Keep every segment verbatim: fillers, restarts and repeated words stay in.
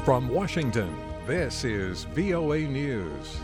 From Washington, this is V O A News.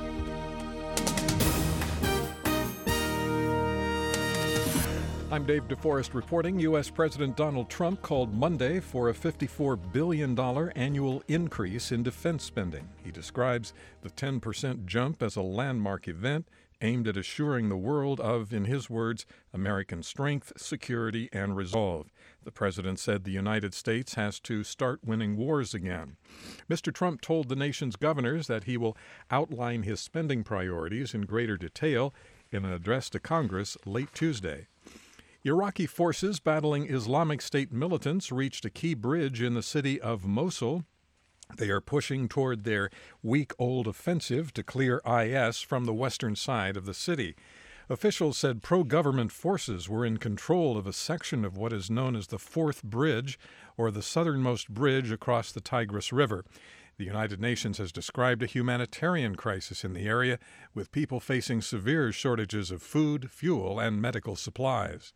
I'm Dave DeForest reporting. U S. President Donald Trump called Monday for a fifty-four billion dollars annual increase in defense spending. He describes the ten percent jump as a landmark event aimed at assuring the world of, in his words, American strength, security, and resolve. The president said the United States has to start winning wars again. Mister Trump told the nation's governors that he will outline his spending priorities in greater detail in an address to Congress late Tuesday. Iraqi forces battling Islamic State militants reached a key bridge in the city of Mosul. They are pushing toward their week-old offensive to clear I S from the western side of the city. Officials said pro-government forces were in control of a section of what is known as the Fourth Bridge, or the southernmost bridge across the Tigris River. The United Nations has described a humanitarian crisis in the area, with people facing severe shortages of food, fuel, and medical supplies.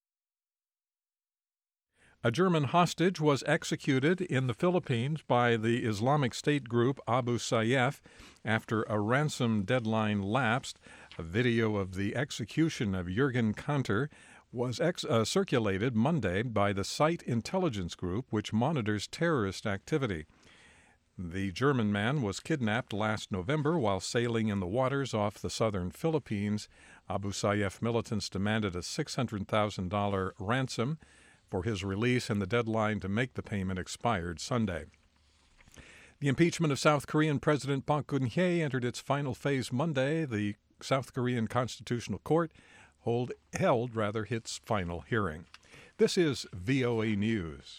A German hostage was executed in the Philippines by the Islamic State group Abu Sayyaf after a ransom deadline lapsed. A video of the execution of Jürgen Kanter was ex- uh, circulated Monday by the Site Intelligence Group, which monitors terrorist activity. The German man was kidnapped last November while sailing in the waters off the southern Philippines. Abu Sayyaf militants demanded a six hundred thousand dollars ransom for his release, and the deadline to make the payment expired Sunday. The impeachment of South Korean President Park Geun-hye entered its final phase Monday. The South Korean Constitutional Court hold, held rather its final hearing. This is V O A News.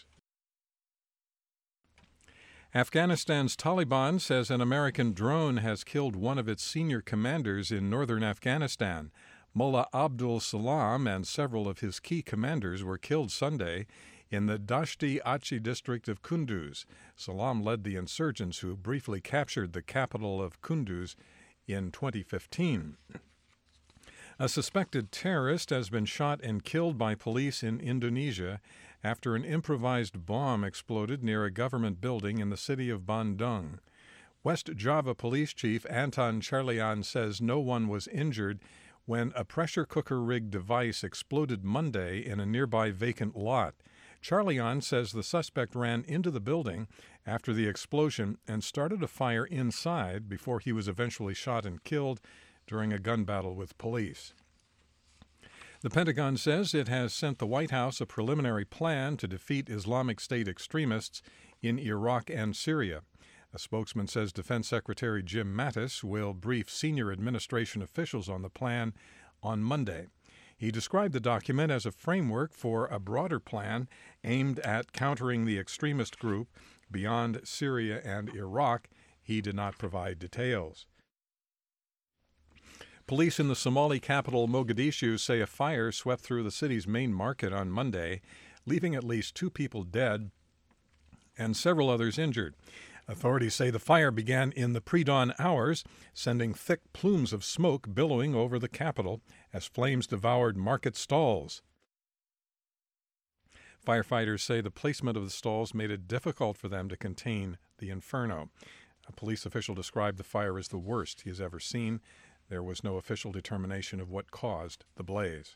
Afghanistan's Taliban says an American drone has killed one of its senior commanders in northern Afghanistan. Mullah Abdul Salam and several of his key commanders were killed Sunday in the Dashti Achi district of Kunduz. Salam led the insurgents who briefly captured the capital of Kunduz in twenty fifteen. A suspected terrorist has been shot and killed by police in Indonesia after an improvised bomb exploded near a government building in the city of Bandung. West Java Police Chief Anton Charlian says no one was injured when a pressure cooker-rigged device exploded Monday in a nearby vacant lot. Charlian says the suspect ran into the building after the explosion and started a fire inside before he was eventually shot and killed during a gun battle with police. The Pentagon says it has sent the White House a preliminary plan to defeat Islamic State extremists in Iraq and Syria. A spokesman says Defense Secretary Jim Mattis will brief senior administration officials on the plan on Monday. He described the document as a framework for a broader plan aimed at countering the extremist group beyond Syria and Iraq. He did not provide details. Police in the Somali capital Mogadishu say a fire swept through the city's main market on Monday, leaving at least two people dead and several others injured. Authorities say the fire began in the pre-dawn hours, sending thick plumes of smoke billowing over the capital as flames devoured market stalls. Firefighters say the placement of the stalls made it difficult for them to contain the inferno. A police official described the fire as the worst he has ever seen. There was no official determination of what caused the blaze.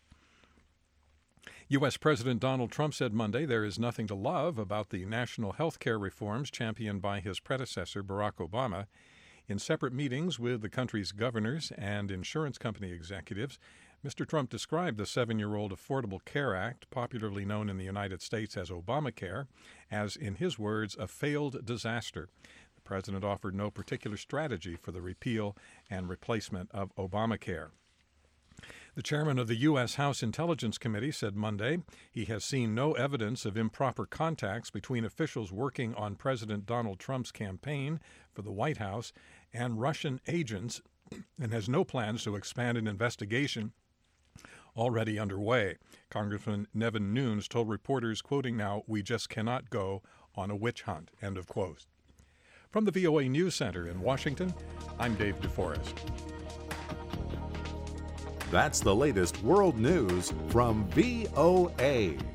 U S. President Donald Trump said Monday there is nothing to love about the national health care reforms championed by his predecessor, Barack Obama. In separate meetings with the country's governors and insurance company executives, Mister Trump described the seven-year-old Affordable Care Act, popularly known in the United States as Obamacare, as, in his words, a failed disaster. The president offered no particular strategy for the repeal and replacement of Obamacare. The chairman of the U S. House Intelligence Committee said Monday he has seen no evidence of improper contacts between officials working on President Donald Trump's campaign for the White House and Russian agents and has no plans to expand an investigation already underway. Congressman Nevin Nunes told reporters, quoting now, "We just cannot go on a witch hunt," end of quote. From the V O A News Center in Washington, I'm Dave DeForest. That's the latest world news from V O A.